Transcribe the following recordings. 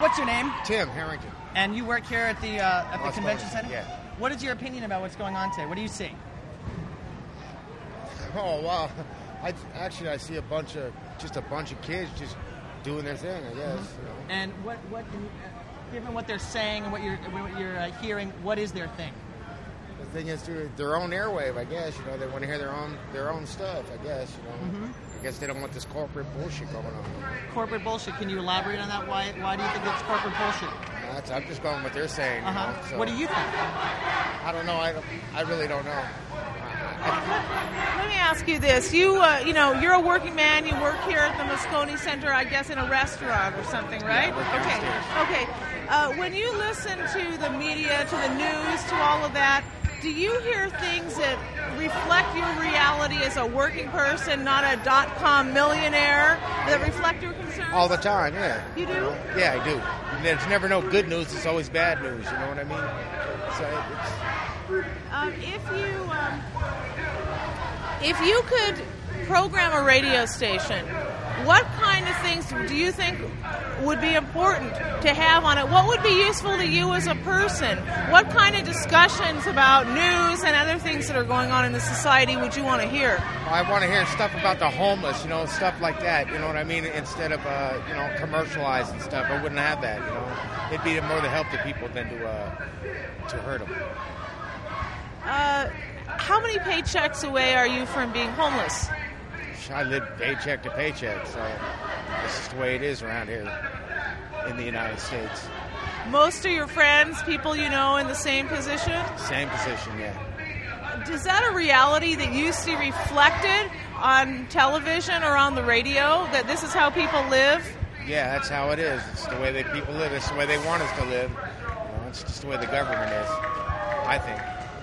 what's your name? Tim Harrington. And you work here at the convention center? Yeah. What is your opinion about what's going on today? What do you see? Oh, wow. I see a bunch of kids just doing their thing, I guess. Mm-hmm. You know. And what given what they're saying and what you're hearing, what is their thing? The thing is, their own airwave, I guess. You know, they want to hear their own stuff, I guess. You know, I guess they don't want this corporate bullshit going on. Corporate bullshit. Can you elaborate on that? Why do you think it's corporate bullshit? I'm just going with what they're saying. You know, so. What do you think? I don't know. I really don't know. Let me ask you this: you're a working man. You work here at the Moscone Center, I guess, in a restaurant or something, right? Yeah, okay. When you listen to the media, to the news, to all of that, do you hear things that reflect your reality as a working person, not a .com millionaire, that reflect your concerns? All the time, yeah. You do? Yeah, I do. There's never no good news. It's always bad news. You know what I mean? So if you could program a radio station, what kind of things do you think would be important to have on it? What would be useful to you as a person? What kind of discussions about news and other things that are going on in the society would you want to hear? I want to hear stuff about the homeless, you know, stuff like that, you know what I mean? Instead of, commercializing stuff. I wouldn't have that, you know. It'd be more to help the people than to hurt them. How many paychecks away are you from being homeless? I live paycheck to paycheck, so this is the way it is around here in the United States. Most of your friends, people you know in the same position? Same position, yeah. Is that a reality that you see reflected on television or on the radio, that this is how people live? Yeah, that's how it is. It's the way that people live. It's the way they want us to live. It's just the way the government is, I think.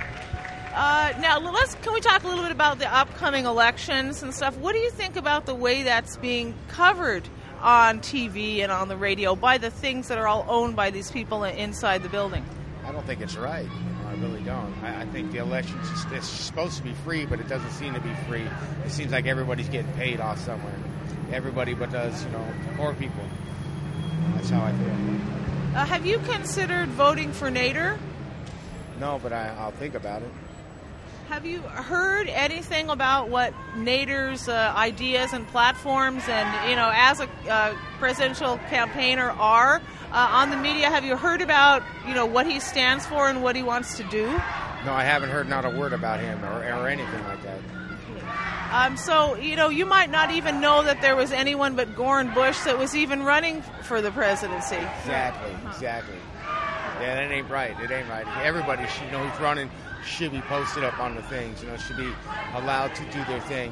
Now, can we talk a little bit about the upcoming elections and stuff? What do you think about the way that's being covered on TV and on the radio by the things that are all owned by these people inside the building? I don't think it's right. I really don't. I think the election's it's supposed to be free, but it doesn't seem to be free. It seems like everybody's getting paid off somewhere. Everybody but us, poor people. That's how I feel. Have you considered voting for Nader? No, but I'll think about it. Have you heard anything about what Nader's ideas and platforms and, as a presidential campaigner are on the media? Have you heard about, what he stands for and what he wants to do? No, I haven't heard not a word about him or anything like that. So, you might not even know that there was anyone but Gordon Bush that was even running for the presidency. Exactly. Yeah, that ain't right. It ain't right. Everybody should know who's running. Should be posted up on the things, should be allowed to do their thing,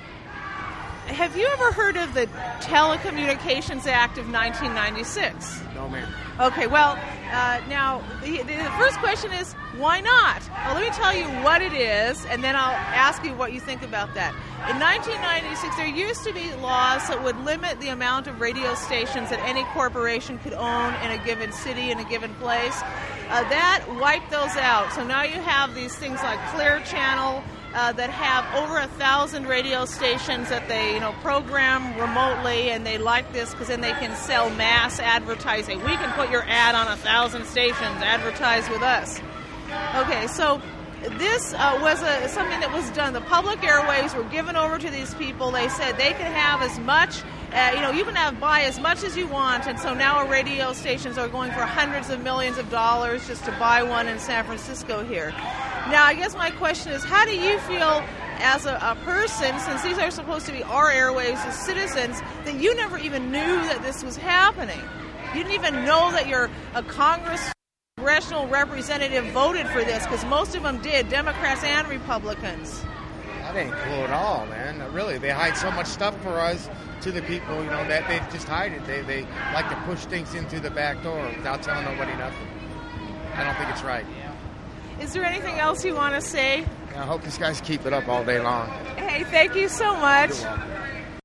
Have you ever heard of the Telecommunications Act of 1996? No, ma'am. Okay, well, now, the first question is, why not? Well, let me tell you what it is, and then I'll ask you what you think about that. In 1996, there used to be laws that would limit the amount of radio stations that any corporation could own in a given city, in a given place. That wiped those out. So now you have these things like Clear Channel that have over 1,000 radio stations that they, program remotely, and they like this because then they can sell mass advertising. We can put your ad on 1,000 stations, advertise with us. Okay, so this was something that was done. The public airwaves were given over to these people. They said they can have as much, you can buy as much as you want, and so now our radio stations are going for hundreds of millions of dollars just to buy one in San Francisco here. Now, I guess my question is, how do you feel as a person, since these are supposed to be our airwaves as citizens, that you never even knew that this was happening? You didn't even know that your congressional representative voted for this, because most of them did, Democrats and Republicans. That ain't cool at all, man. Really, they hide so much stuff for us to the people, that they just hide it. They like to push things in through the back door without telling nobody nothing. I don't think it's right. Is there anything else you want to say? I hope these guys keep it up all day long. Hey, thank you so much. You're welcome.